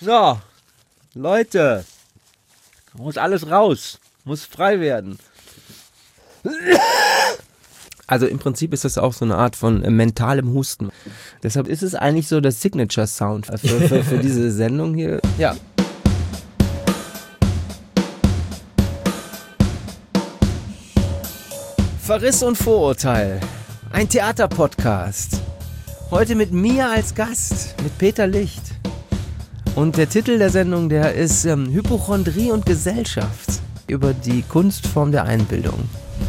So, Leute, muss alles raus, muss frei werden. Also im Prinzip ist das auch so eine Art von mentalem Husten. Deshalb ist es eigentlich so der Signature-Sound für diese Sendung hier. Ja. Verriss und Vorurteil, ein Theaterpodcast. Heute mit mir als Gast, mit Peter Licht. Und der Titel der Sendung, der ist Hypochondrie und Gesellschaft, über die Kunstform der Einbildung.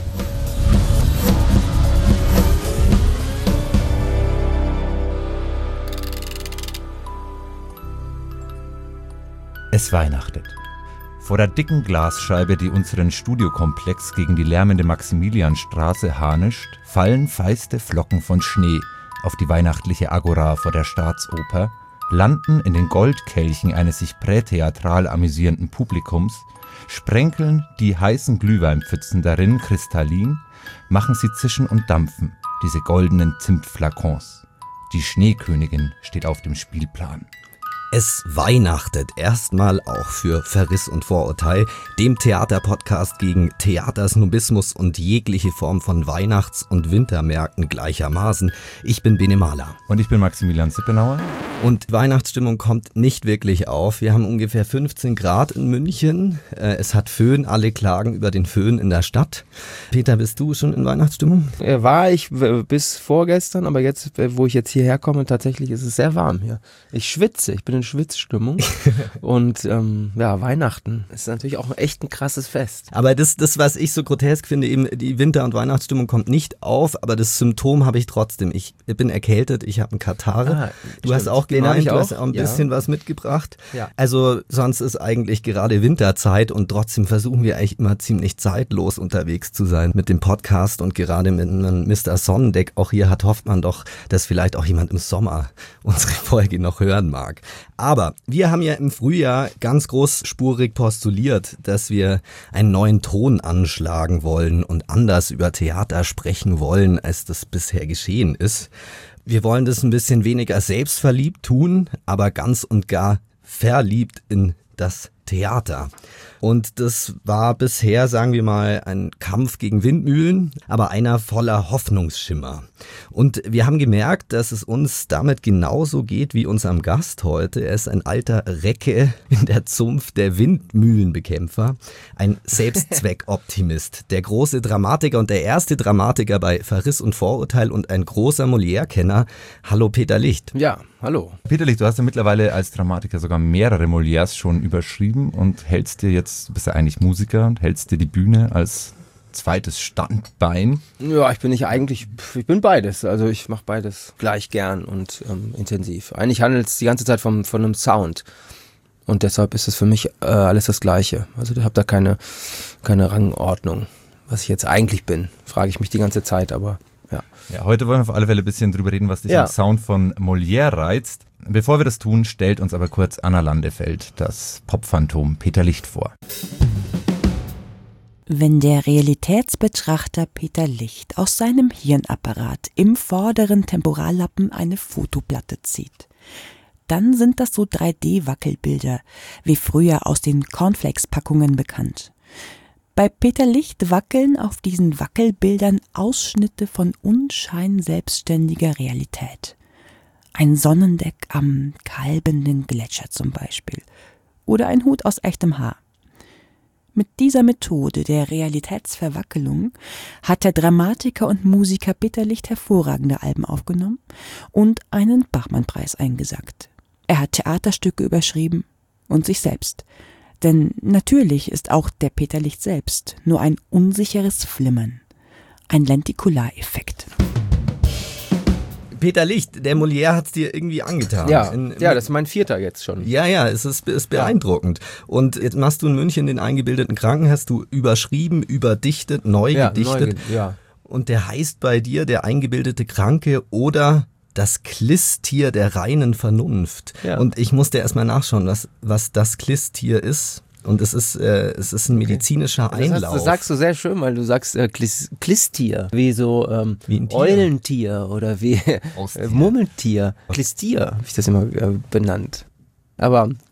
Es weihnachtet. Vor der dicken Glasscheibe, die unseren Studiokomplex gegen die lärmende Maximilianstraße harnischt, fallen feiste Flocken von Schnee auf die weihnachtliche Agora vor der Staatsoper, landen in den Goldkelchen eines sich prätheatral amüsierenden Publikums, sprenkeln die heißen Glühweinpfützen darin kristallin, machen sie zischen und dampfen, diese goldenen Zimtflakons. Die Schneekönigin steht auf dem Spielplan. Es weihnachtet erstmal auch für Verriss und Vorurteil, dem Theaterpodcast gegen Theatersnobismus und jegliche Form von Weihnachts- und Wintermärkten gleichermaßen. Ich bin Bene Mahler. Und ich bin Maximilian Sippenauer. Und Weihnachtsstimmung kommt nicht wirklich auf. Wir haben ungefähr 15 Grad in München. Es hat Föhn, alle klagen über den Föhn in der Stadt. Peter, bist du schon in Weihnachtsstimmung? War ich bis vorgestern, aber jetzt, wo ich jetzt hierher komme, tatsächlich ist es sehr warm hier. Ich schwitze, ich bin in Schwitzstimmung. Und ja, Weihnachten ist natürlich auch echt ein krasses Fest. Aber das, was ich so grotesk finde, eben die Winter- und Weihnachtsstimmung kommt nicht auf, aber das Symptom habe ich trotzdem. Ich bin erkältet, ich habe einen Katarrh. Du hast auch gemeint, du hast auch ein bisschen was mitgebracht. Ja. Also sonst ist eigentlich gerade Winterzeit und trotzdem versuchen wir eigentlich immer ziemlich zeitlos unterwegs zu sein mit dem Podcast und gerade mit einem Mr. Sonnendeck. Auch hier hofft man doch, dass vielleicht auch jemand im Sommer unsere Folge noch hören mag. Aber wir haben ja im Frühjahr ganz großspurig postuliert, dass wir einen neuen Ton anschlagen wollen und anders über Theater sprechen wollen, als das bisher geschehen ist. Wir wollen das ein bisschen weniger selbstverliebt tun, aber ganz und gar verliebt in das Theater. Und das war bisher, sagen wir mal, ein Kampf gegen Windmühlen, aber einer voller Hoffnungsschimmer. Und wir haben gemerkt, dass es uns damit genauso geht wie unserem Gast heute. Er ist ein alter Recke in der Zunft der Windmühlenbekämpfer, ein Selbstzweckoptimist, der große Dramatiker und der erste Dramatiker bei Verriss und Vorurteil und ein großer Molière-Kenner. Hallo Peter Licht. Ja, hallo. Peter Licht, du hast ja mittlerweile als Dramatiker sogar mehrere Molières schon überschrieben und hältst dir jetzt, du bist ja eigentlich Musiker und hältst dir die Bühne als zweites Standbein. Ja, ich bin beides. Also ich mache beides gleich gern und intensiv. Eigentlich handelt es die ganze Zeit von einem Sound. Und deshalb ist es für mich alles das Gleiche. Also ich habe da keine Rangordnung, was ich jetzt eigentlich bin. Frage ich mich die ganze Zeit, aber ja. Ja, heute wollen wir auf alle Fälle ein bisschen drüber reden, was dich am Sound von Molière reizt. Bevor wir das tun, stellt uns aber kurz Anna Landefeld, das Popphantom Peter Licht, vor. Wenn der Realitätsbetrachter Peter Licht aus seinem Hirnapparat im vorderen Temporallappen eine Fotoplatte zieht, dann sind das so 3D-Wackelbilder, wie früher aus den Cornflakes-Packungen bekannt. Bei Peter Licht wackeln auf diesen Wackelbildern Ausschnitte von unscheinselbstständiger Realität. Ein Sonnendeck am kalbenden Gletscher zum Beispiel. Oder ein Hut aus echtem Haar. Mit dieser Methode der Realitätsverwackelung hat der Dramatiker und Musiker Peter Licht hervorragende Alben aufgenommen und einen Bachmann-Preis eingesackt. Er hat Theaterstücke überschrieben und sich selbst. Denn natürlich ist auch der Peter Licht selbst nur ein unsicheres Flimmern. Ein Lentikulareffekt. Peter Licht, der Molière hat's dir irgendwie angetan. Ja, das ist mein 4. jetzt schon. Ja, es ist beeindruckend. Und jetzt machst du in München den eingebildeten Kranken, hast du überschrieben, überdichtet, neu gedichtet. Und der heißt bei dir der eingebildete Kranke oder das Klisstier der reinen Vernunft. Ja. Und ich musste erstmal nachschauen, was das Klisstier ist. Und es ist ein medizinischer Einlauf. Das sagst du sehr schön, weil du sagst Klistier, wie so wie ein Eulentier oder wie Murmeltier. Klistier habe ich das immer benannt. Aber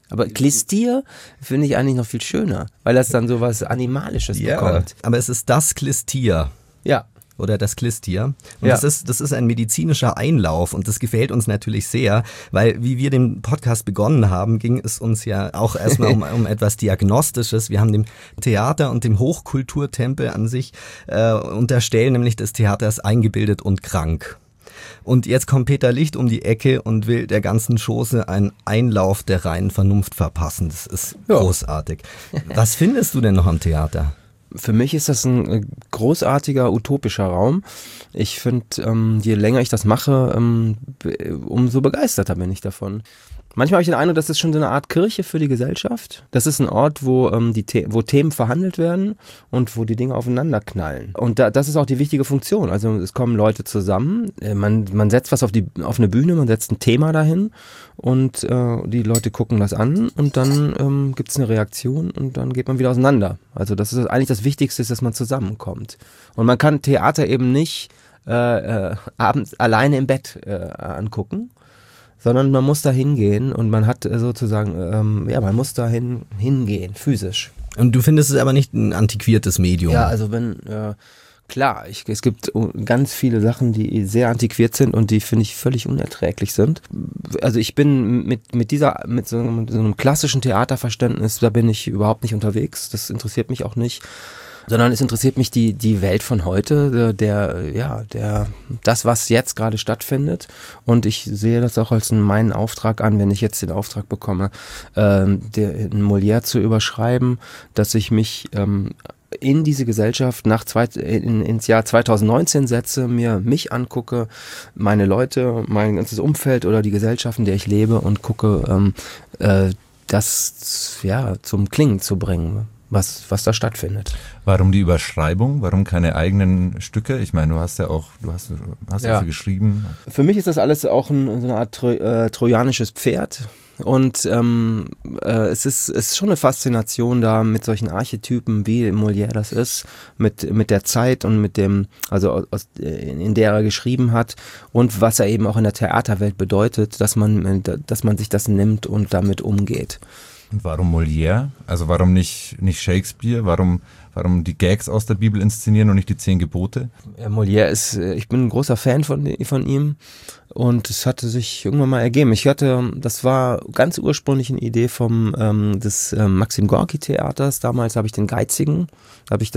Aber Klistier finde ich eigentlich noch viel schöner, weil das dann so was Animalisches bekommt. Aber es ist das Klistier. Ja. Oder das Klistier. Und das ist ein medizinischer Einlauf und das gefällt uns natürlich sehr, weil wie wir den Podcast begonnen haben, ging es uns ja auch erstmal um etwas Diagnostisches. Wir haben dem Theater und dem Hochkulturtempel an sich unterstellen, nämlich das Theater ist eingebildet und krank. Und jetzt kommt Peter Licht um die Ecke und will der ganzen Chose einen Einlauf der reinen Vernunft verpassen. Das ist großartig. Was findest du denn noch am Theater? Für mich ist das ein großartiger, utopischer Raum. Ich finde, je länger ich das mache, umso begeisterter bin ich davon. Manchmal habe ich den Eindruck, das ist schon so eine Art Kirche für die Gesellschaft. Das ist ein Ort, wo Themen verhandelt werden und wo die Dinge aufeinander knallen. Und das ist auch die wichtige Funktion. Also es kommen Leute zusammen, man setzt was auf eine Bühne, man setzt ein Thema dahin und die Leute gucken das an und dann gibt es eine Reaktion und dann geht man wieder auseinander. Also das ist eigentlich das Wichtigste, dass man zusammenkommt. Und man kann Theater eben nicht abends alleine im Bett angucken, sondern man muss da hingehen und man hat sozusagen, man muss da hingehen, physisch. Und du findest es aber nicht ein antiquiertes Medium? Ja, also klar, es gibt ganz viele Sachen, die sehr antiquiert sind und die, finde ich, völlig unerträglich sind. Also ich bin mit so einem klassischen Theaterverständnis, da bin ich überhaupt nicht unterwegs, das interessiert mich auch nicht. Sondern es interessiert mich die Welt von heute, das, was jetzt gerade stattfindet. Und ich sehe das auch als meinen Auftrag an, wenn ich jetzt den Auftrag bekomme, einen Molière zu überschreiben, dass ich mich in diese Gesellschaft ins Jahr 2019 setze, mich angucke, meine Leute, mein ganzes Umfeld oder die Gesellschaft, in der ich lebe und gucke, das zum Klingen zu bringen. Was da stattfindet. Warum die Überschreibung? Warum keine eigenen Stücke? Ich meine, du hast ja geschrieben. Für mich ist das alles auch so eine Art trojanisches Pferd. Und es ist schon eine Faszination da mit solchen Archetypen, wie Molière das ist, mit der Zeit und mit dem, in der er geschrieben hat und was er eben auch in der Theaterwelt bedeutet, dass man sich das nimmt und damit umgeht. Und warum Molière? Also warum nicht Shakespeare? Warum die Gags aus der Bibel inszenieren und nicht die 10 Gebote? Ja, Molière ich bin ein großer Fan von ihm und es hatte sich irgendwann mal ergeben. Das war ganz ursprünglich eine Idee des Maxim Gorki Theaters. Damals habe ich den Geizigen, habe ich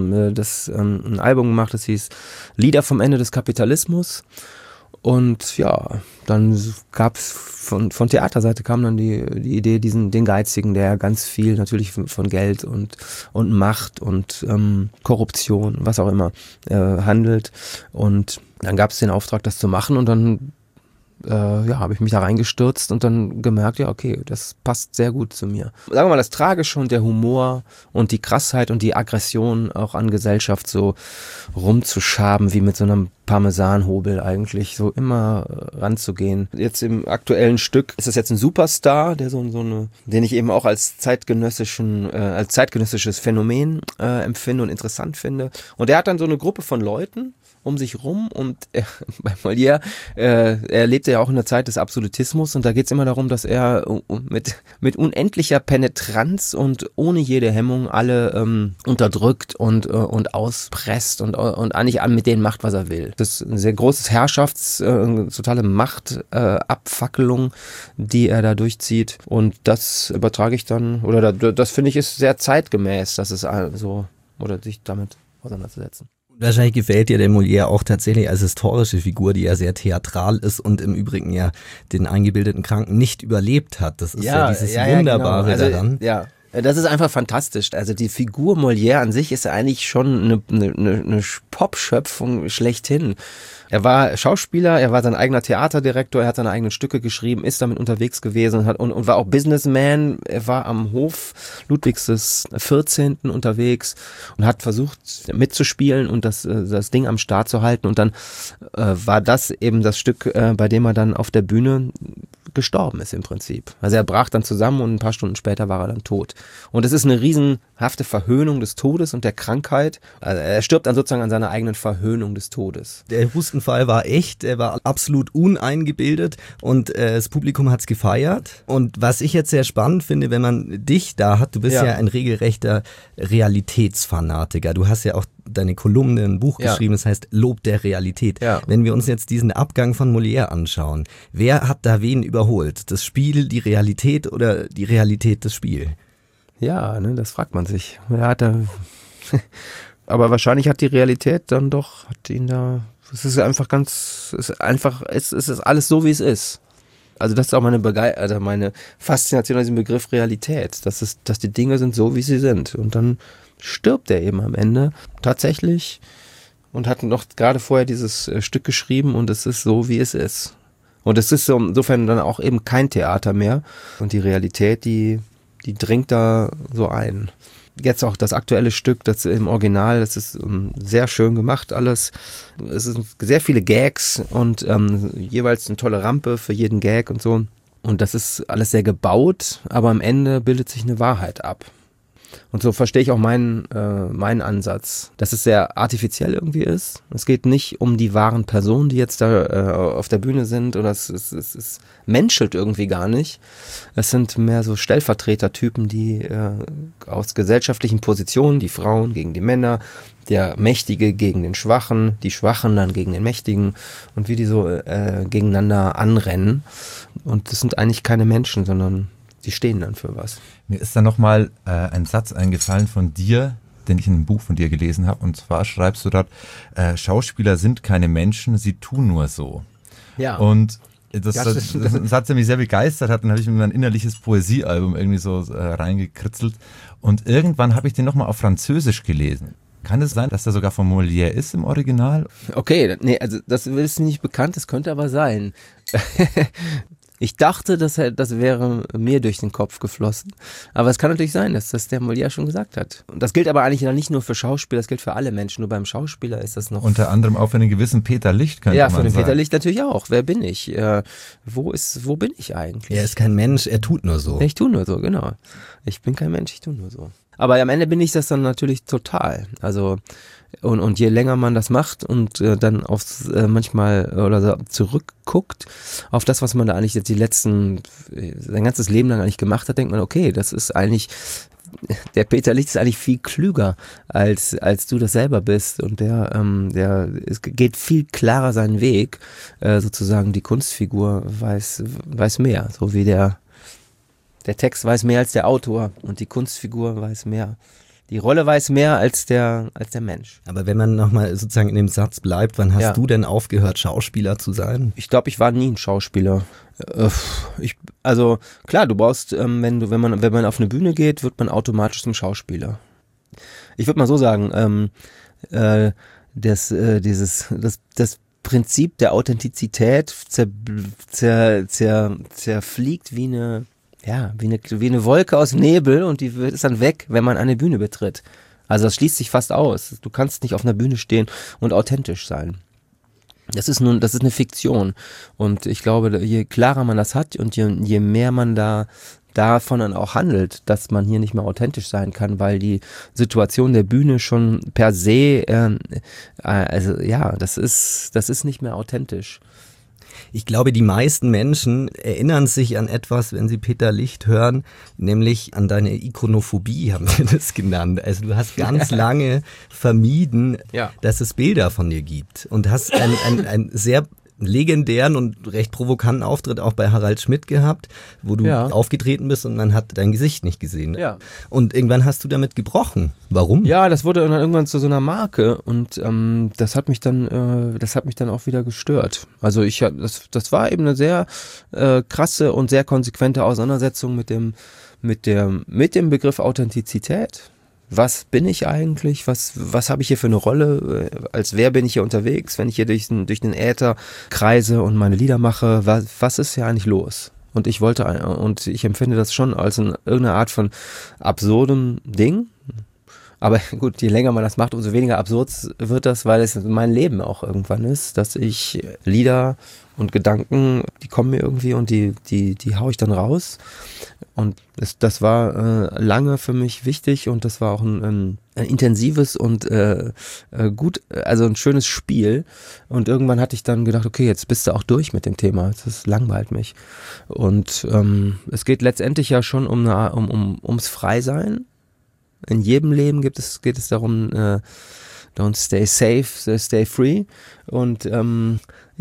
ein Album gemacht, das hieß Lieder vom Ende des Kapitalismus. Und ja, dann gab's von Theaterseite kam dann die Idee, den Geizigen, der ganz viel natürlich von Geld und Macht und Korruption, was auch immer, handelt. Und dann gab's den Auftrag, das zu machen und dann habe ich mich da reingestürzt und dann gemerkt, ja okay, das passt sehr gut zu mir. Sagen wir mal, das Tragische und der Humor und die Krassheit und die Aggression auch an Gesellschaft so rumzuschaben, wie mit so einem Parmesanhobel eigentlich, so immer ranzugehen. Jetzt im aktuellen Stück ist das jetzt ein Superstar, der den ich eben auch als zeitgenössisches Phänomen empfinde und interessant finde. Und der hat dann so eine Gruppe von Leuten um sich rum und bei Molière, er lebte ja auch in der Zeit des Absolutismus und da geht es immer darum, dass er mit unendlicher Penetranz und ohne jede Hemmung alle unterdrückt und auspresst und eigentlich mit denen macht, was er will. Das ist ein sehr großes totale Machtabfackelung, die er da durchzieht und das übertrage ich dann, oder das finde ich ist sehr zeitgemäß, dass es so, oder sich damit auseinanderzusetzen. Wahrscheinlich gefällt dir der Molière auch tatsächlich als historische Figur, die ja sehr theatral ist und im Übrigen ja den eingebildeten Kranken nicht überlebt hat. Das ist ja dieses Wunderbare genau. daran. Ja. Das ist einfach fantastisch. Also die Figur Molière an sich ist ja eigentlich schon eine Pop-Schöpfung schlechthin. Er war Schauspieler, er war sein eigener Theaterdirektor, er hat seine eigenen Stücke geschrieben, ist damit unterwegs gewesen und war auch Businessman. Er war am Hof Ludwigs XIV. Unterwegs und hat versucht mitzuspielen und das Ding am Start zu halten. Und dann war das eben das Stück, bei dem er dann auf der Bühne gestorben ist im Prinzip. Also er brach dann zusammen und ein paar Stunden später war er dann tot. Und es ist eine riesenhafte Verhöhnung des Todes und der Krankheit. Also er stirbt dann sozusagen an seiner eigenen Verhöhnung des Todes. Der Hustenfall war echt, er war absolut uneingebildet und das Publikum hat's gefeiert. Und was ich jetzt sehr spannend finde, wenn man dich da hat, du bist ja ein regelrechter Realitätsfanatiker. Du hast ja auch deine Kolumne, ein Buch geschrieben, das heißt Lob der Realität. Ja. Wenn wir uns jetzt diesen Abgang von Molière anschauen, wer hat da wen überholt? Das Spiel, die Realität oder die Realität das Spiel? Ja, ne, das fragt man sich. Aber wahrscheinlich hat die Realität dann doch, es ist alles so, wie es ist. Also das ist auch meine Faszination an diesem Begriff Realität, dass die Dinge sind so, wie sie sind. Und dann stirbt er eben am Ende tatsächlich und hat noch gerade vorher dieses Stück geschrieben und es ist so, wie es ist. Und es ist so, insofern dann auch eben kein Theater mehr und die Realität, die dringt da so ein. Jetzt auch das aktuelle Stück, das im Original, das ist sehr schön gemacht alles. Es sind sehr viele Gags und jeweils eine tolle Rampe für jeden Gag und so. Und das ist alles sehr gebaut, aber am Ende bildet sich eine Wahrheit ab. Und so verstehe ich auch meinen Ansatz, dass es sehr artifiziell irgendwie ist. Es geht nicht um die wahren Personen, die jetzt da auf der Bühne sind, oder es menschelt irgendwie gar nicht. Es sind mehr so Stellvertretertypen, die aus gesellschaftlichen Positionen, die Frauen gegen die Männer, der Mächtige gegen den Schwachen, die Schwachen dann gegen den Mächtigen und wie die so gegeneinander anrennen. Und das sind eigentlich keine Menschen, sondern die stehen dann für was. Mir ist da nochmal ein Satz eingefallen von dir, den ich in einem Buch von dir gelesen habe. Und zwar schreibst du dort, Schauspieler sind keine Menschen, sie tun nur so. Ja. Und das ist ein Satz, der mich sehr begeistert hat. Dann habe ich mir mein innerliches Poesiealbum irgendwie so reingekritzelt. Und irgendwann habe ich den nochmal auf Französisch gelesen. Kann es sein, dass der sogar von Molière ist im Original? Okay, nee, also das ist mir nicht bekannt, das könnte aber sein. Ich dachte, das wäre mir durch den Kopf geflossen. Aber es kann natürlich sein, dass das der Molière schon gesagt hat. Und das gilt aber eigentlich nicht nur für Schauspieler, das gilt für alle Menschen. Nur beim Schauspieler ist das noch... Unter anderem auch für einen gewissen Peter Licht, könnte man sagen. Ja, für den Peter Licht natürlich auch. Wer bin ich? Wo bin ich eigentlich? Er ist kein Mensch, er tut nur so. Ich tue nur so, genau. Ich bin kein Mensch, ich tue nur so. Aber am Ende bin ich das dann natürlich total. Also... Und je länger man das macht und dann aufs manchmal oder so zurückguckt auf das, was man da eigentlich jetzt sein ganzes Leben lang eigentlich gemacht hat, denkt man, okay, das ist eigentlich, der Peter Licht ist eigentlich viel klüger, als du das selber bist und es geht viel klarer seinen Weg, sozusagen die Kunstfigur weiß mehr, so wie der Text weiß mehr als der Autor und die Kunstfigur weiß mehr. Die Rolle weiß mehr als der Mensch. Aber wenn man nochmal sozusagen in dem Satz bleibt, wann hast du denn aufgehört, Schauspieler zu sein? Ich glaube, ich war nie ein Schauspieler. Also klar, du brauchst, wenn man auf eine Bühne geht, wird man automatisch zum Schauspieler. Ich würde mal so sagen, das Prinzip der Authentizität zerfliegt wie eine Wolke aus Nebel und die ist dann weg, wenn man eine Bühne betritt. Also das schließt sich fast aus. Du kannst nicht auf einer Bühne stehen und authentisch sein. Das ist eine Fiktion. Und ich glaube, je klarer man das hat und je mehr man davon dann auch handelt, dass man hier nicht mehr authentisch sein kann, weil die Situation der Bühne schon per se, das ist nicht mehr authentisch. Ich glaube, die meisten Menschen erinnern sich an etwas, wenn sie Peter Licht hören, nämlich an deine Ikonophobie, haben wir das genannt. Also du hast ganz lange vermieden, dass es Bilder von dir gibt und hast ein sehr legendären und recht provokanten Auftritt auch bei Harald Schmidt gehabt, wo du aufgetreten bist und man hat dein Gesicht nicht gesehen. Ja. Und irgendwann hast du damit gebrochen. Warum? Ja, das wurde dann irgendwann zu so einer Marke und das hat mich dann auch wieder gestört. Also das war eben eine sehr krasse und sehr konsequente Auseinandersetzung mit dem Begriff Authentizität. Was bin ich eigentlich? Was habe ich hier für eine Rolle? Als wer bin ich hier unterwegs, wenn ich hier durch den Äther kreise und meine Lieder mache? Was ist hier eigentlich los? Und ich empfinde das schon als irgendeine Art von absurdem Ding. Aber gut, je länger man das macht, umso weniger absurd wird das, weil es mein Leben auch irgendwann ist, dass ich Lieder und Gedanken, die kommen mir irgendwie und die hau ich dann raus. Und das war lange für mich wichtig und das war auch ein intensives und gut, also ein schönes Spiel. Und irgendwann hatte ich dann gedacht, okay, jetzt bist du auch durch mit dem Thema. Das langweilt mich. Und es geht letztendlich ja schon ums Freisein. In jedem Leben geht es darum, don't stay safe, stay free. Und und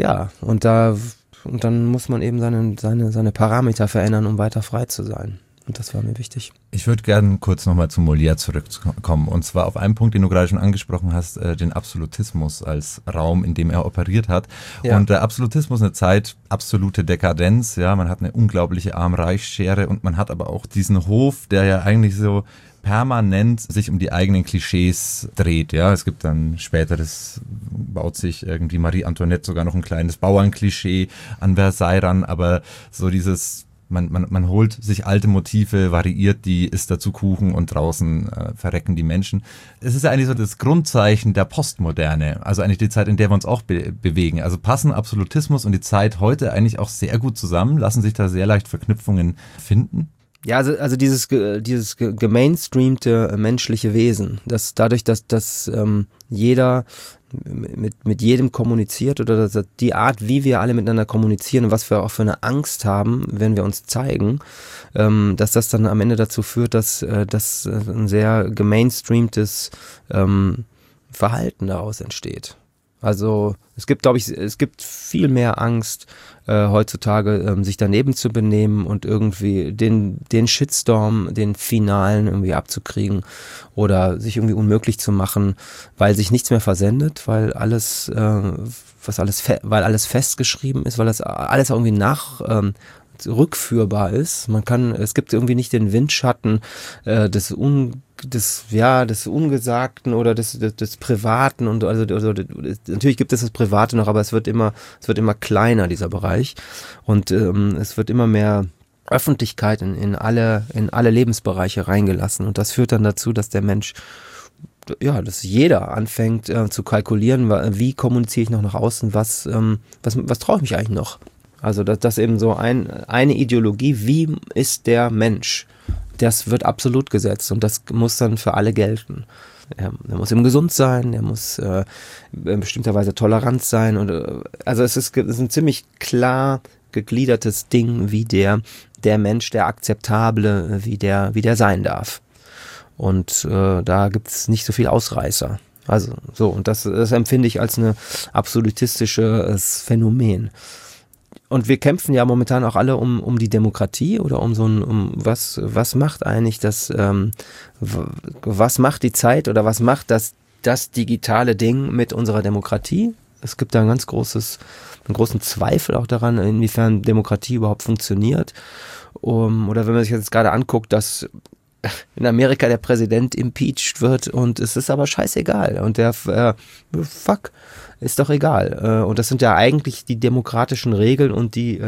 dann muss man eben seine Parameter verändern, um weiter frei zu sein. Und das war mir wichtig. Ich würde gerne kurz nochmal zu Molière zurückkommen. Und zwar auf einen Punkt, den du gerade schon angesprochen hast, den Absolutismus als Raum, in dem er operiert hat. Ja. Und der Absolutismus, eine Zeit, absolute Dekadenz. Ja, man hat eine unglaubliche Arm-Reich-Schere und man hat aber auch diesen Hof, der ja eigentlich so permanent sich um die eigenen Klischees dreht. Ja, es gibt dann späteres, baut sich irgendwie Marie Antoinette sogar noch ein kleines Bauernklischee an Versailles ran, aber so dieses Man holt sich alte Motive, variiert die, isst dazu Kuchen und draußen verrecken die Menschen. Es ist ja eigentlich so das Grundzeichen der Postmoderne, also eigentlich die Zeit, in der wir uns auch bewegen. Also passen Absolutismus und die Zeit heute eigentlich auch sehr gut zusammen, lassen sich da sehr leicht Verknüpfungen finden. Ja, also dieses gemainstreamte menschliche Wesen, dass dadurch, dass jeder mit jedem kommuniziert oder dass die Art, wie wir alle miteinander kommunizieren und was wir auch für eine Angst haben, wenn wir uns zeigen, dass das dann am Ende dazu führt, dass ein sehr gemainstreamtes Verhalten daraus entsteht. Also es gibt, glaube ich, viel mehr Angst heutzutage, sich daneben zu benehmen und irgendwie den Shitstorm, den finalen irgendwie abzukriegen oder sich irgendwie unmöglich zu machen, weil sich nichts mehr versendet, weil alles festgeschrieben ist, weil das alles irgendwie rückführbar ist. Es gibt irgendwie nicht den Windschatten des Ungesagten oder des Privaten und also natürlich gibt es das Private noch, aber es wird immer kleiner, dieser Bereich, und es wird immer mehr Öffentlichkeit in alle Lebensbereiche reingelassen, und das führt dann dazu, dass der Mensch, dass jeder anfängt zu kalkulieren, wie kommuniziere ich noch nach außen, was traue ich mich eigentlich noch? Also das eben so eine Ideologie, wie ist der Mensch? Das wird absolut gesetzt und das muss dann für alle gelten. Er muss eben gesund sein, er muss in bestimmter Weise tolerant sein. Also es ist ein ziemlich klar gegliedertes Ding, wie der Mensch, der Akzeptable, wie der sein darf. Und da gibt es nicht so viel Ausreißer. Also so, und das empfinde ich als ein absolutistisches Phänomen. Und wir kämpfen ja momentan auch alle um die Demokratie oder was macht eigentlich was macht die Zeit oder was macht das digitale Ding mit unserer Demokratie? Es gibt da einen großen Zweifel auch daran, inwiefern Demokratie überhaupt funktioniert. Oder wenn man sich jetzt gerade anguckt, dass in Amerika der Präsident impeached wird und es ist aber scheißegal und ist doch egal. Und das sind ja eigentlich die demokratischen Regeln und die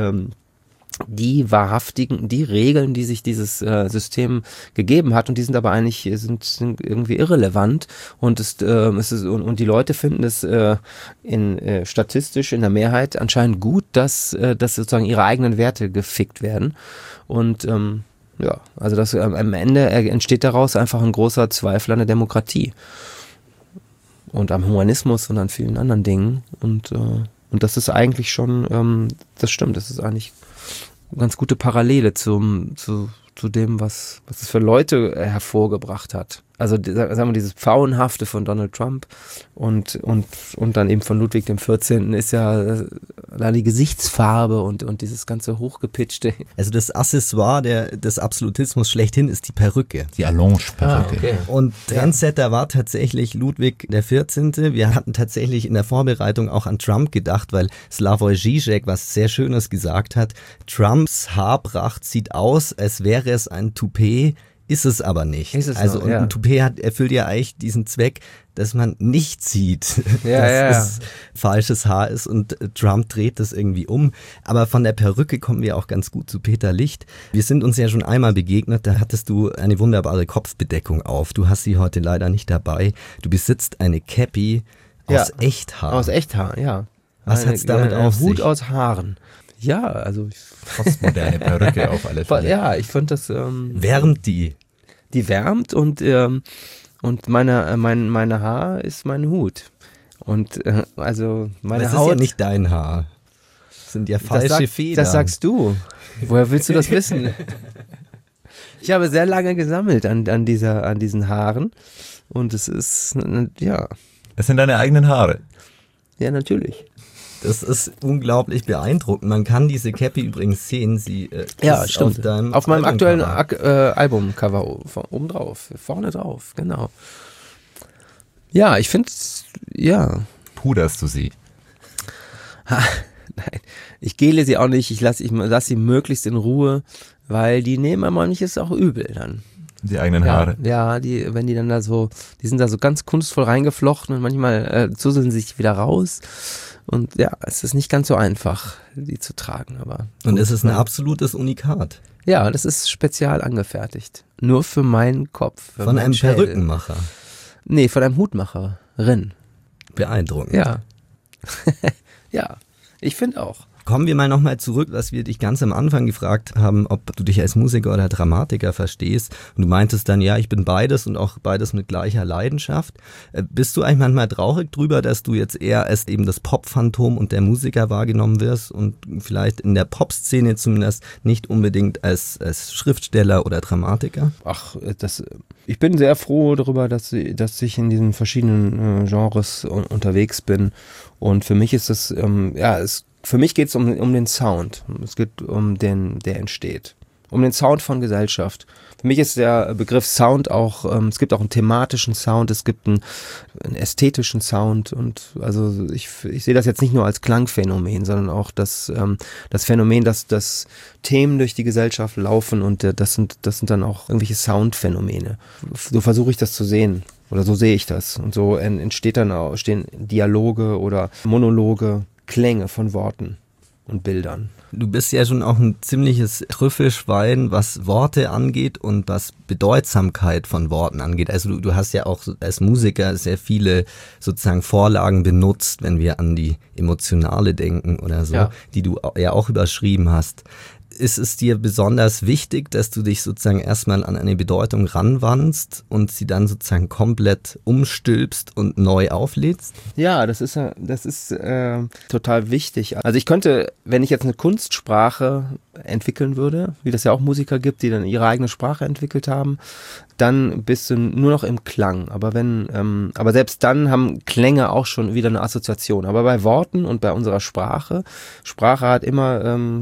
Regeln, die sich dieses System gegeben hat, und die sind aber eigentlich sind irgendwie irrelevant, und die Leute finden es statistisch in der Mehrheit anscheinend gut, dass sozusagen ihre eigenen Werte gefickt werden, und also das am Ende entsteht daraus einfach ein großer Zweifel an der Demokratie und am Humanismus und an vielen anderen Dingen, und das ist eigentlich schon, das stimmt, das ist eigentlich eine ganz gute Parallele zu dem, was es für Leute hervorgebracht hat. Also sagen wir, dieses Pfauenhafte von Donald Trump und dann eben von Ludwig XIV. ist ja da die Gesichtsfarbe und dieses ganze Hochgepitchte. Also das Accessoire des Absolutismus schlechthin ist die Perücke. Die Allonge-Perücke. Okay. Und Trendsetter war tatsächlich Ludwig XIV. Wir hatten tatsächlich in der Vorbereitung auch an Trump gedacht, weil Slavoj Žižek was sehr Schönes gesagt hat. Trumps Haarpracht sieht aus, als wäre es ein Toupet Ist es aber nicht. Ist es also noch, und ja. ein Toupet erfüllt ja eigentlich diesen Zweck, dass man nicht sieht, Ja, dass es falsches Haar ist und Trump dreht das irgendwie um. Aber von der Perücke kommen wir auch ganz gut zu Peter Licht. Wir sind uns ja schon einmal begegnet, da hattest du eine wunderbare Kopfbedeckung auf. Du hast sie heute leider nicht dabei. Du besitzt eine Cappy aus Echthaar. Aus Echthaar, ja. Was hat's damit auf sich? Hut aus Haaren. Ja, also postmoderne Perücke auf alle Fälle. Ja, ich fand das wärmt die. Die wärmt und meine Haar ist mein Hut. Und also meine das Haut. ist ja nicht dein Haar. Das sind ja falsche Federn. Das sagst du. Woher willst du das wissen? Ich habe sehr lange gesammelt an diesen Haaren und es ist, ja. Es sind deine eigenen Haare. Ja, natürlich. Das ist unglaublich beeindruckend. Man kann diese Cappy übrigens sehen. Sie ist stimmt. Auf meinem aktuellen Albumcover oben drauf, vorne drauf, genau. Ja, ich finde, ja. Puderst du sie? Nein, ich gele sie auch nicht. Ich lass sie möglichst in Ruhe, weil die nehmen manches auch übel dann. Die eigenen Haare. Ja, die sind da so ganz kunstvoll reingeflochten und manchmal zuseln sie sich wieder raus. Und ja, es ist nicht ganz so einfach, die zu tragen. Und es ist ein absolutes Unikat. Ja, das ist spezial angefertigt. Nur für meinen Kopf. Von einem Perückenmacher? Nee, von einem Hutmacherin. Beeindruckend. Ja. Ja, ich finde auch. Kommen wir mal nochmal zurück, was wir dich ganz am Anfang gefragt haben, ob du dich als Musiker oder Dramatiker verstehst. Und du meintest dann, ja, ich bin beides und auch beides mit gleicher Leidenschaft. Bist du eigentlich manchmal traurig drüber, dass du jetzt eher als eben das Pop-Phantom und der Musiker wahrgenommen wirst und vielleicht in der Pop-Szene zumindest nicht unbedingt als Schriftsteller oder Dramatiker? Ach, ich bin sehr froh darüber, dass ich in diesen verschiedenen Genres unterwegs bin. Und für mich ist das, für mich geht es um den Sound. Es geht um der entsteht. Um den Sound von Gesellschaft. Für mich ist der Begriff Sound auch, es gibt auch einen thematischen Sound, es gibt einen ästhetischen Sound und also ich sehe das jetzt nicht nur als Klangphänomen, sondern auch das Phänomen, dass Themen durch die Gesellschaft laufen und das sind dann auch irgendwelche Soundphänomene. So versuche ich das zu sehen. Oder so sehe ich das. Und so entstehen Dialoge oder Monologe, Klänge von Worten und Bildern. Du bist ja schon auch ein ziemliches Trüffelschwein, was Worte angeht und was Bedeutsamkeit von Worten angeht. Also du hast ja auch als Musiker sehr viele sozusagen Vorlagen benutzt, wenn wir an die Emotionale denken oder so, ja, die du ja auch überschrieben hast. Ist es dir besonders wichtig, dass du dich sozusagen erstmal an eine Bedeutung ranwandst und sie dann sozusagen komplett umstülpst und neu auflädst? Ja, das ist total wichtig. Also ich könnte, wenn ich jetzt eine Kunstsprache entwickeln würde, wie das ja auch Musiker gibt, die dann ihre eigene Sprache entwickelt haben, dann bist du nur noch im Klang. Aber selbst dann haben Klänge auch schon wieder eine Assoziation. Aber bei Worten und bei unserer Sprache hat immer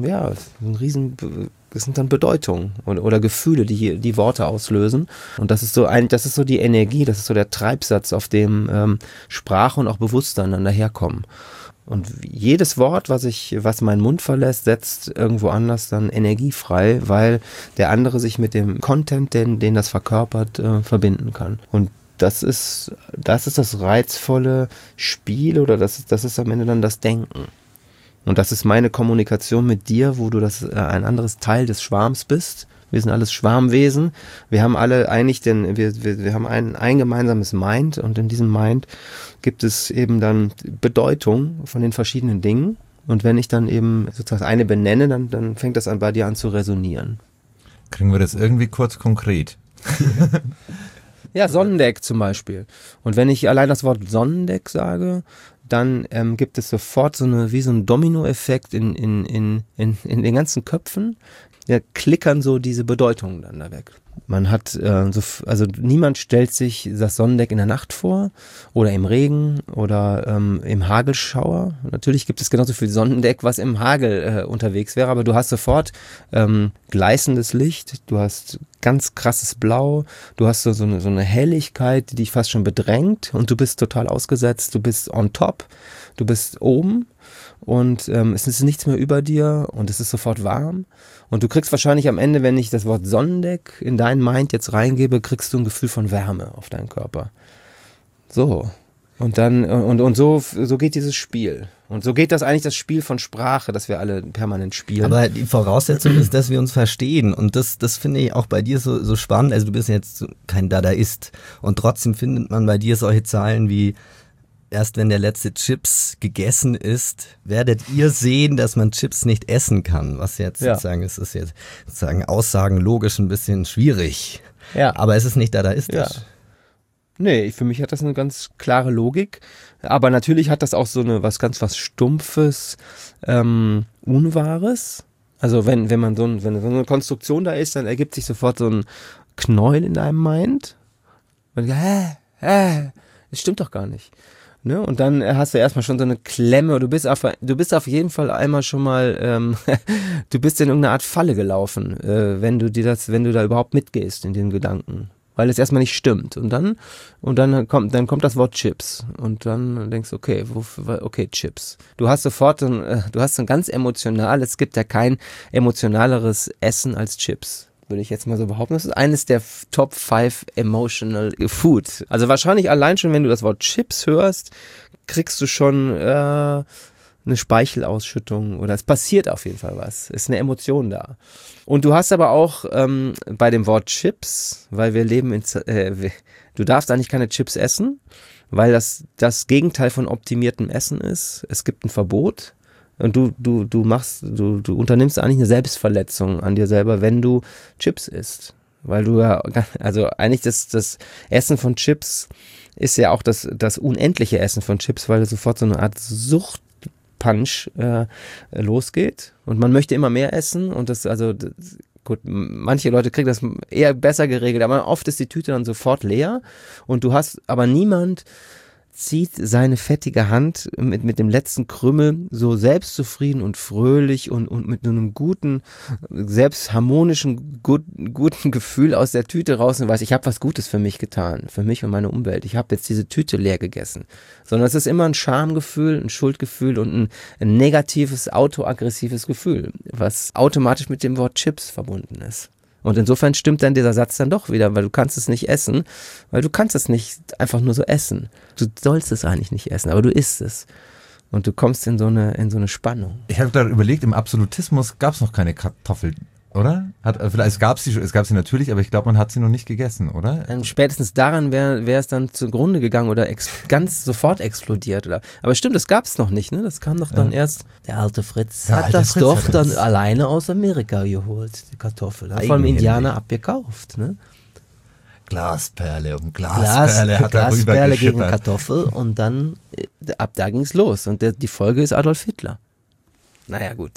das sind dann Bedeutungen oder Gefühle, die Worte auslösen. Und das ist so die Energie, das ist so der Treibsatz, auf dem Sprache und auch Bewusstsein dann daherkommen. Und jedes Wort, was meinen Mund verlässt, setzt irgendwo anders dann Energie frei, weil der andere sich mit dem Content, den das verkörpert, verbinden kann. Und das ist das reizvolle Spiel oder das ist am Ende dann das Denken. Und das ist meine Kommunikation mit dir, wo du ein anderes Teil des Schwarms bist. Wir sind alles Schwarmwesen. Wir haben alle eigentlich wir haben ein gemeinsames Mind und in diesem Mind gibt es eben dann Bedeutung von den verschiedenen Dingen. Und wenn ich dann eben sozusagen eine benenne, dann fängt das an bei dir an zu resonieren. Kriegen wir das irgendwie kurz konkret? Ja, Sonnendeck zum Beispiel. Und wenn ich allein das Wort Sonnendeck sage, dann gibt es sofort wie so ein Dominoeffekt in den ganzen Köpfen. Ja, klickern so diese Bedeutungen dann da weg. Man hat also niemand stellt sich das Sonnendeck in der Nacht vor oder im Regen oder im Hagelschauer. Natürlich gibt es genauso viel Sonnendeck, was im Hagel unterwegs wäre, aber du hast sofort gleißendes Licht, du hast ganz krasses Blau, du hast so eine Helligkeit, die dich fast schon bedrängt und du bist total ausgesetzt, du bist on top, du bist oben. Und es ist nichts mehr über dir und es ist sofort warm. Und du kriegst wahrscheinlich am Ende, wenn ich das Wort Sonnendeck in dein Mind jetzt reingebe, kriegst du ein Gefühl von Wärme auf deinen Körper. So. Und dann, und so geht dieses Spiel. Und so geht das Spiel von Sprache, das wir alle permanent spielen. Aber die Voraussetzung ist, dass wir uns verstehen. Und das finde ich auch bei dir so spannend. Also du bist jetzt kein Dadaist. Und trotzdem findet man bei dir solche Zahlen wie: Erst wenn der letzte Chips gegessen ist, werdet ihr sehen, dass man Chips nicht essen kann. Was jetzt sozusagen, es ist jetzt sozusagen Aussagen logisch ein bisschen schwierig. Ja. Aber es ist nicht dadaistisch. Ja. Nee, für mich hat das eine ganz klare Logik. Aber natürlich hat das auch so was Stumpfes, Unwahres. Also wenn so eine Konstruktion da ist, dann ergibt sich sofort so ein Knäuel in deinem Mind. Und das stimmt doch gar nicht. Ne? Und dann hast du erstmal schon so eine Klemme. Du bist auf jeden Fall einmal schon mal, du bist in irgendeine Art Falle gelaufen, wenn du da überhaupt mitgehst in den Gedanken. Weil es erstmal nicht stimmt. Und dann kommt das Wort Chips. Und dann denkst du, okay, Chips. Du hast sofort so ein ganz emotionales, es gibt ja kein emotionaleres Essen als Chips. Würde ich jetzt mal so behaupten. Das ist eines der Top 5 Emotional Food. Also wahrscheinlich allein schon, wenn du das Wort Chips hörst, kriegst du schon eine Speichelausschüttung oder es passiert auf jeden Fall was. Ist eine Emotion da. Und du hast aber auch bei dem Wort Chips, weil wir leben du darfst eigentlich keine Chips essen, weil das Gegenteil von optimiertem Essen ist. Es gibt ein Verbot. Und du unternimmst eigentlich eine Selbstverletzung an dir selber, wenn du Chips isst. Weil du also eigentlich das Essen von Chips ist ja auch das unendliche Essen von Chips, weil es sofort so eine Art Suchtpunch losgeht. Und man möchte immer mehr essen und gut, manche Leute kriegen das eher besser geregelt, aber oft ist die Tüte dann sofort leer und aber niemand zieht seine fettige Hand mit dem letzten Krümmel so selbstzufrieden und fröhlich und mit einem guten, selbst harmonischen, guten Gefühl aus der Tüte raus und weiß, ich habe was Gutes für mich getan, für mich und meine Umwelt. Ich habe jetzt diese Tüte leer gegessen. Sondern es ist immer ein Schamgefühl, ein Schuldgefühl und ein negatives, autoaggressives Gefühl, was automatisch mit dem Wort Chips verbunden ist. Und insofern stimmt dann dieser Satz dann doch wieder, weil du kannst es nicht essen, weil du kannst es nicht einfach nur so essen. Du sollst es eigentlich nicht essen, aber du isst es. Und du kommst in so eine Spannung. Ich habe gerade überlegt, im Absolutismus gab es noch keine Kartoffel, oder? Vielleicht gab es gab sie natürlich, aber ich glaube, man hat sie noch nicht gegessen, oder? Spätestens daran wäre es dann zugrunde gegangen oder ganz sofort explodiert. Aber stimmt, das gab es noch nicht, ne? Das kam doch dann erst. Der alte Fritz hat das doch dann alleine aus Amerika geholt, die Kartoffel. Hat von einem Indianer abgekauft, ne? Glasperle um Glasperle hat er Glasperle gegen Kartoffel und dann ab da ging's los. Und die Folge ist Adolf Hitler. Naja, gut.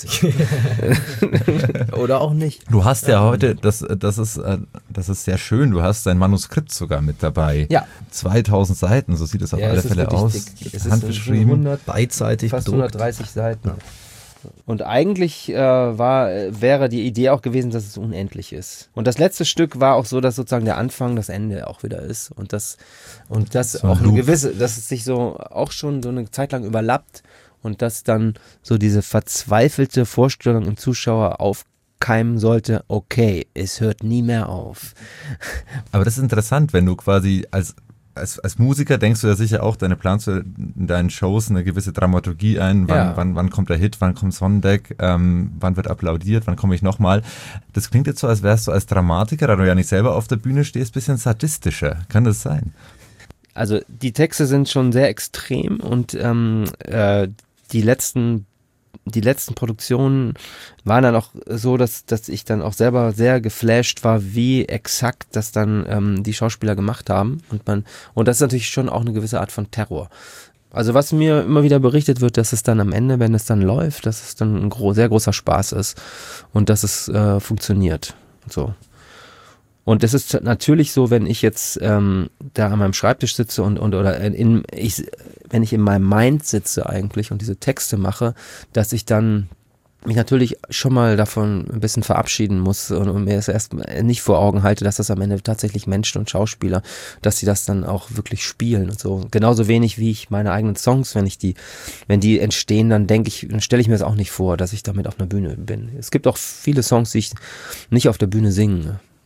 Oder auch nicht. Du hast ja heute, das ist sehr schön, du hast dein Manuskript sogar mit dabei. Ja. 2000 Seiten, so sieht es auf alle Fälle aus. Es ist handgeschrieben. 100, beidseitig fast 130 Seiten. Und eigentlich wäre die Idee auch gewesen, dass es unendlich ist. Und das letzte Stück war auch so, dass sozusagen der Anfang das Ende auch wieder ist. Und das so auch eine gewisse, dass es sich so auch schon so eine Zeit lang überlappt. Und dass dann so diese verzweifelte Vorstellung im Zuschauer aufkeimen sollte, okay, es hört nie mehr auf. Aber das ist interessant, wenn du quasi als Musiker denkst du ja sicher auch, planst du in deinen Shows eine gewisse Dramaturgie ein, wann kommt der Hit, wann kommt Sonnendeck, wann wird applaudiert, wann komme ich nochmal. Das klingt jetzt so, als wärst du als Dramatiker, da du ja nicht selber auf der Bühne stehst, ein bisschen sadistischer. Kann das sein? Also die Texte sind schon sehr extrem und die letzten Produktionen waren dann auch so, dass ich dann auch selber sehr geflasht war, wie exakt das dann die Schauspieler gemacht haben. Und das ist natürlich schon auch eine gewisse Art von Terror. Also was mir immer wieder berichtet wird, dass es dann am Ende, wenn es dann läuft, dass es dann ein sehr großer Spaß ist und dass es funktioniert. So. Und es ist natürlich so, wenn ich jetzt da an meinem Schreibtisch sitze wenn ich in meinem Mind sitze eigentlich und diese Texte mache, dass ich dann mich natürlich schon mal davon ein bisschen verabschieden muss und mir das erst nicht vor Augen halte, dass das am Ende tatsächlich Menschen und Schauspieler, dass sie das dann auch wirklich spielen und so. Genauso wenig wie ich meine eigenen Songs, wenn die entstehen, dann stelle ich mir das auch nicht vor, dass ich damit auf einer Bühne bin. Es gibt auch viele Songs, die ich nicht auf der Bühne singe.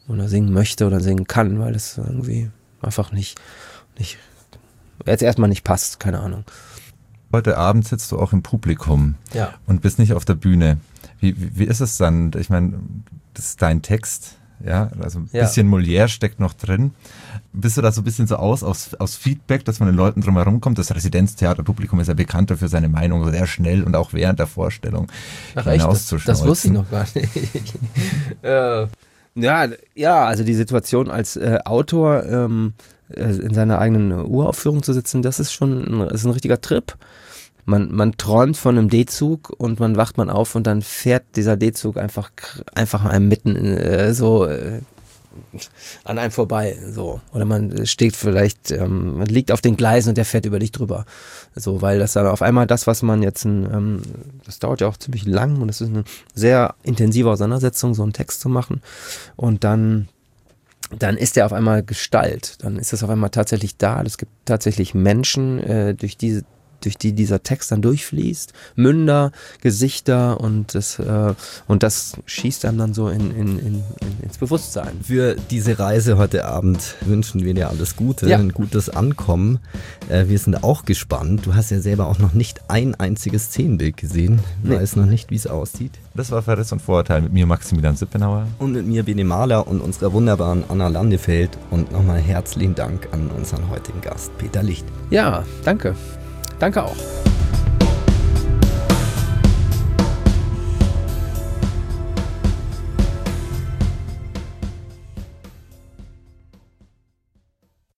oder singen möchte oder singen kann, weil es irgendwie einfach nicht jetzt erstmal nicht passt, keine Ahnung. Heute Abend sitzt du auch im Publikum und bist nicht auf der Bühne. Wie ist es dann? Ich meine, das ist dein Text, ja, also ein bisschen Molière steckt noch drin. Bist du da so ein bisschen so aus Feedback, dass von den Leuten drumherum kommt? Das Residenztheaterpublikum ist ja bekannt dafür, seine Meinung sehr schnell und auch während der Vorstellung hinauszuschnauzen. Das wusste ich noch gar nicht. Also die Situation als Autor in seiner eigenen Uraufführung zu sitzen, das ist schon ein richtiger Trip. Man träumt von einem D-Zug und man wacht auf und dann fährt dieser D-Zug einfach einem mitten an einem vorbei, so. Oder man steht vielleicht, man liegt auf den Gleisen und der fährt über dich drüber. So, weil das dann auf einmal das, was man jetzt, das dauert ja auch ziemlich lang und es ist eine sehr intensive Auseinandersetzung, so einen Text zu machen. Und dann ist der auf einmal Gestalt. Dann ist das auf einmal tatsächlich da. Es gibt tatsächlich Menschen, durch die dieser Text dann durchfließt, Münder, Gesichter und das schießt einem dann so ins Bewusstsein. Für diese Reise heute Abend wünschen wir dir alles Gute, ein gutes Ankommen. Wir sind auch gespannt. Du hast ja selber auch noch nicht ein einziges Szenenbild gesehen. Du weißt noch nicht, wie es aussieht. Das war Verriss und Vorurteil mit mir, Maximilian Sippenauer. Und mit mir, Bene Mahler und unserer wunderbaren Anna Landefeld. Und nochmal herzlichen Dank an unseren heutigen Gast, Peter Licht. Ja, danke. Danke auch.